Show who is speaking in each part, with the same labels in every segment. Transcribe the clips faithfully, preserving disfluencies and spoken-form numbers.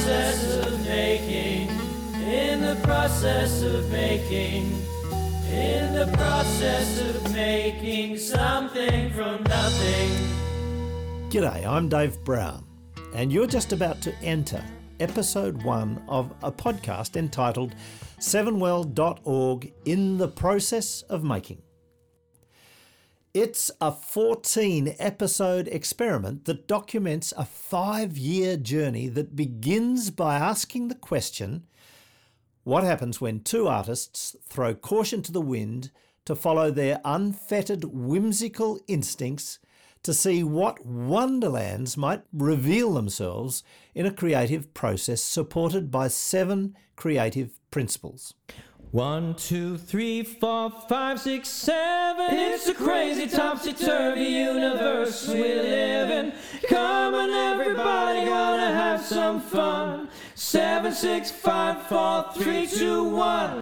Speaker 1: process of making, in the process of making, in the process of making something from nothing.
Speaker 2: G'day, I'm Dave Brown, and you're just about to enter episode one of a podcast entitled seven well dot org In the Process of Making. It's a fourteen episode experiment that documents a five-year journey that begins by asking the question, what happens when two artists throw caution to the wind to follow their unfettered whimsical instincts to see what wonderlands might reveal themselves in a creative process supported by seven creative principles?
Speaker 1: One, two, three, four, five, six, seven. It's a crazy topsy-turvy universe we live in. Come on everybody, gonna have some fun. Seven, six, five, four, three, two, one.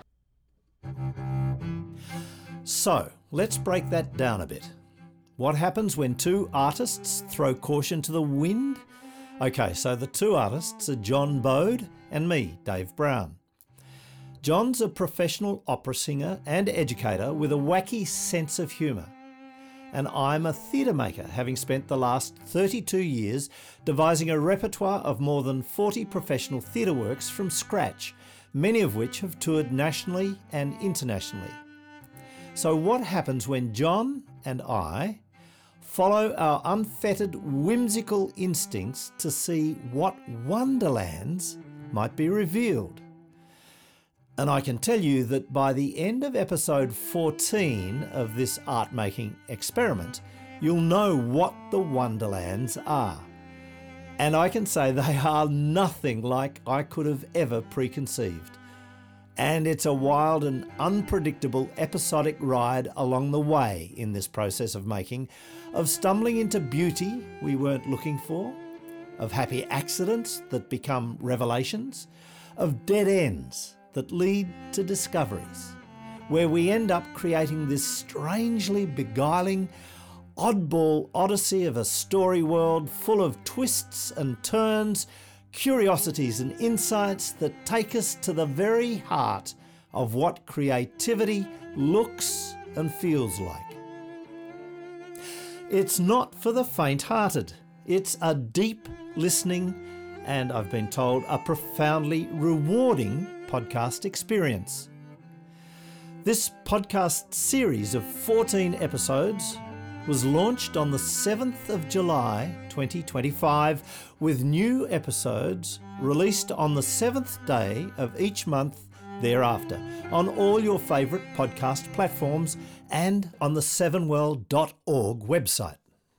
Speaker 2: So, let's break that down a bit. What happens when two artists throw caution to the wind? Okay, so the two artists are John Bode and me, Dave Brown. John's a professional opera singer and educator with a wacky sense of humour. And I'm a theatre maker, having spent the last thirty-two years devising a repertoire of more than forty professional theatre works from scratch, many of which have toured nationally and internationally. So what happens when John and I follow our unfettered whimsical instincts to see what wonderlands might be revealed? And I can tell you that by the end of episode fourteen of this art-making experiment, you'll know what the wonderlands are. And I can say they are nothing like I could have ever preconceived. And it's a wild and unpredictable episodic ride along the way in this process of making, of stumbling into beauty we weren't looking for, of happy accidents that become revelations, of dead ends that lead to discoveries, where we end up creating this strangely beguiling, oddball odyssey of a story world full of twists and turns, curiosities and insights that take us to the very heart of what creativity looks and feels like. It's not for the faint-hearted. It's a deep listening and, I've been told, a profoundly rewarding podcast experience. This podcast series of fourteen episodes was launched on the seventh of July twenty twenty-five, with new episodes released on the seventh day of each month thereafter on all your favourite podcast platforms and on the seven well dot org website.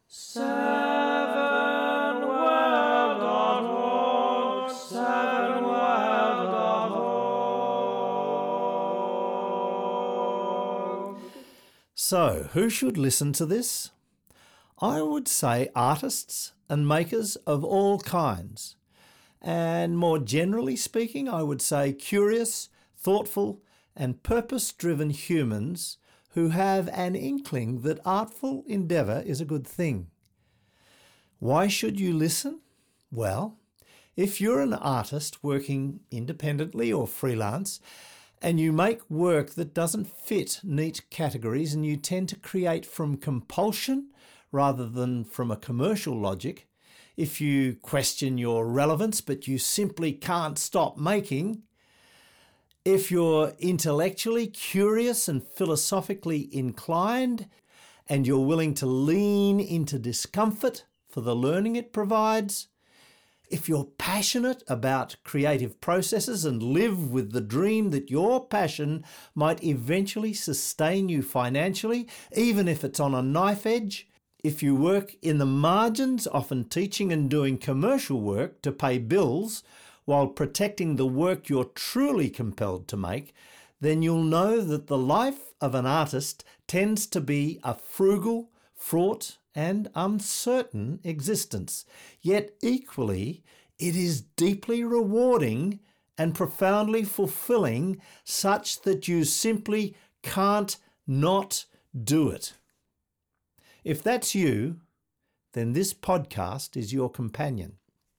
Speaker 2: So, who should listen to this? I would say artists and makers of all kinds. And more generally speaking, I would say curious, thoughtful, and purpose-driven humans who have an inkling that artful endeavour is a good thing. Why should you listen? Well, if you're an artist working independently or freelance, and you make work that doesn't fit neat categories and you tend to create from compulsion rather than from a commercial logic, if you question your relevance but you simply can't stop making, if you're intellectually curious and philosophically inclined and you're willing to lean into discomfort for the learning it provides, if you're passionate about creative processes and live with the dream that your passion might eventually sustain you financially, even if it's on a knife edge, if you work in the margins, often teaching and doing commercial work to pay bills while protecting the work you're truly compelled to make, then you'll know that the life of an artist tends to be a frugal, fraught, and uncertain existence. Yet equally, it is deeply rewarding and profoundly fulfilling, such that you simply can't not do it. If that's you, then this podcast is your companion.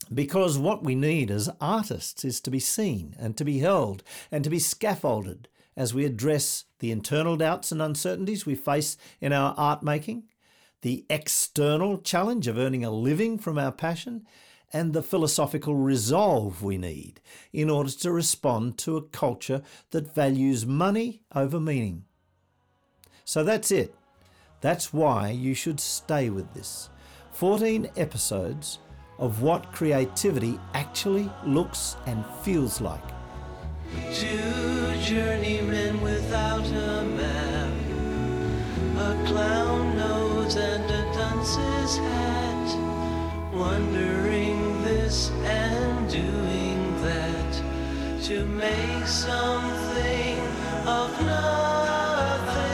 Speaker 2: Because what we need as artists is to be seen and to be held and to be scaffolded as we address the internal doubts and uncertainties we face in our art making, the external challenge of earning a living from our passion, and the philosophical resolve we need in order to respond to a culture that values money over meaning. So that's it. That's why you should stay with this. fourteen episodes of what creativity actually looks and feels like.
Speaker 1: Two journeymen without a map, a clown nose and a dunce's hat, wondering this and doing that, to make something of nothing.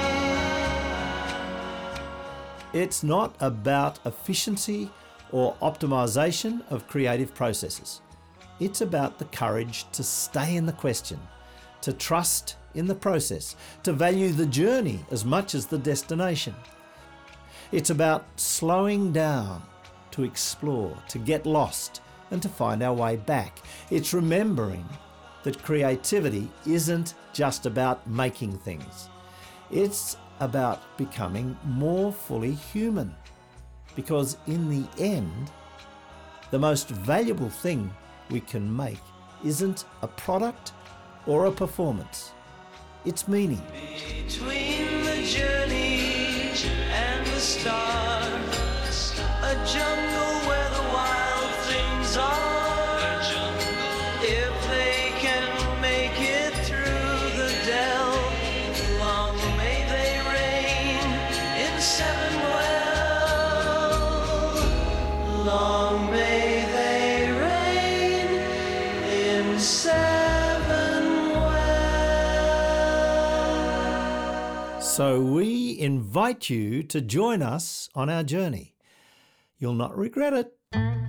Speaker 2: It's not about efficiency or optimization of creative processes. It's about the courage to stay in the question, to trust in the process, to value the journey as much as the destination. It's about slowing down to explore, to get lost, and to find our way back. It's remembering that creativity isn't just about making things. It's about becoming more fully human. Because in the end, the most valuable thing we can make isn't a product or a performance. It's meaning.
Speaker 1: Between the journey and the start, a jungle where the wild things are. If they can make it through the dell, long may they reign in seven well. Long may they reign in seven well.
Speaker 2: So we invite you to join us on our journey. You'll not regret it.